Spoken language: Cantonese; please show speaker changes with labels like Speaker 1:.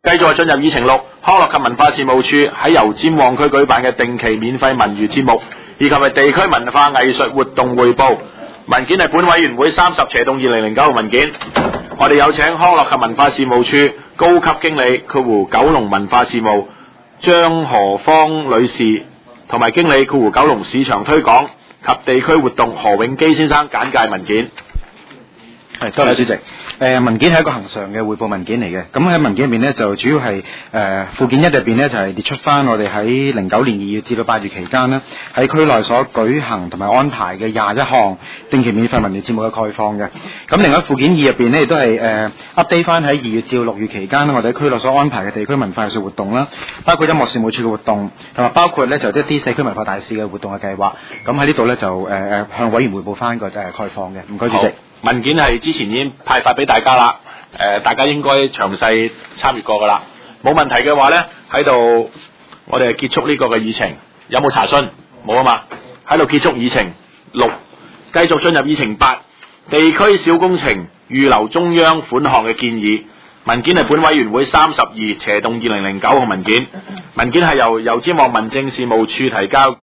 Speaker 1: 繼續進入議程6，康樂及文化事務處喺油尖旺區舉辦嘅定期免費文娛節目，以及係地區文化藝術活動匯報。文件係本委員會30/2009號文件。我哋有請康樂及文化事務處高級經理（九龍文化事務）張何芳女士同埋經理（九龍市場推廣及地區活動）何永基先生簡介文件。
Speaker 2: 係，多謝主席。文件係一個恒常嘅匯報文件嚟嘅。咁喺文件入邊呢，就主要係附件1入邊呢，就係列出翻我哋喺09年2月至到8月期間呢，喺區內所舉行同埋安排嘅21項定期免費文娛節目嘅概況嘅。咁另外附件2入邊呢，亦都係update 翻喺2月至到6月期間我哋喺區內所安排嘅地區文化藝術活動啦，包括音樂事務處嘅活動，同埋包括呢就一啲社區文化大使嘅活動嘅計劃。咁喺呢度呢，就向委員匯報翻個概況嘅。唔該，主席。
Speaker 1: 文件係之前已經派發俾大家啦，大家應該詳細參閱過噶啦。冇問題嘅話呢，喺度我哋結束呢個嘅議程。有冇查詢？冇啊嘛，喺度結束議程6，繼續進入議程8，地區小工程預留中央款項嘅建議。文件係本委員會32/2009號文件。文件係由油尖旺民政事務處提交。